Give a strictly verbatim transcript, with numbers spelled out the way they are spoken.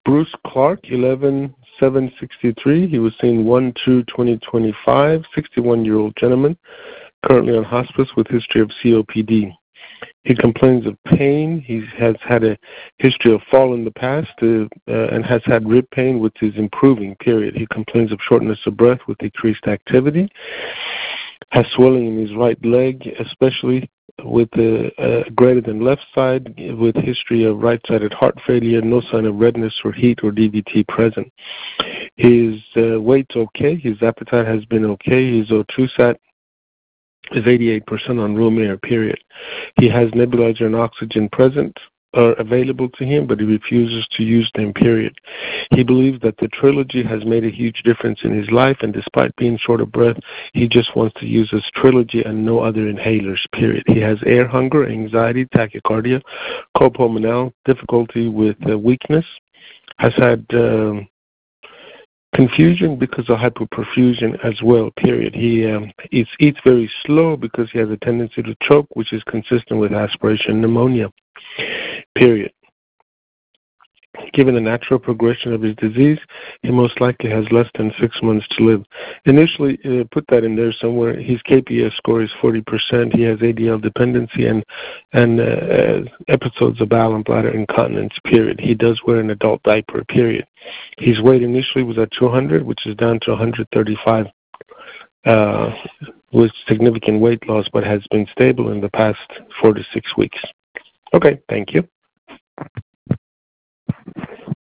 Bruce Clark, eleven seven sixty-three. He was seen one two twenty twenty-five, sixty-one-year-old gentleman, currently on hospice with history of C O P D. He complains of pain. He has had a history of fall in the past uh, uh, and has had rib pain, which is improving, period. He complains of shortness of breath with decreased activity, has swelling in his right leg, especially with the uh, greater than left side, with history of right-sided heart failure, no sign of redness or heat or D V T present. His uh, weight's okay. His appetite has been okay. His O two sat is eighty-eight percent on room air, period. He has nebulizer and oxygen present or available to him, but he refuses to use them, period. He believes that the Trilogy has made a huge difference in his life, and despite being short of breath, he just wants to use his Trilogy and no other inhalers, period. He has air hunger, anxiety, tachycardia, copulmonal, difficulty with uh, weakness, has had um, confusion because of hypoperfusion as well, period. He um, eats, eats very slow because he has a tendency to choke, which is consistent with aspiration pneumonia, period. Given the natural progression of his disease, he most likely has less than six months to live. Initially, uh, put that in there somewhere, his K P S score is forty percent. He has A D L dependency and, and uh, episodes of bowel and bladder incontinence, period. He does wear an adult diaper, period. His weight initially was at two hundred, which is down to one hundred thirty-five, uh, with significant weight loss, but has been stable in the past four to six weeks. Okay, thank you.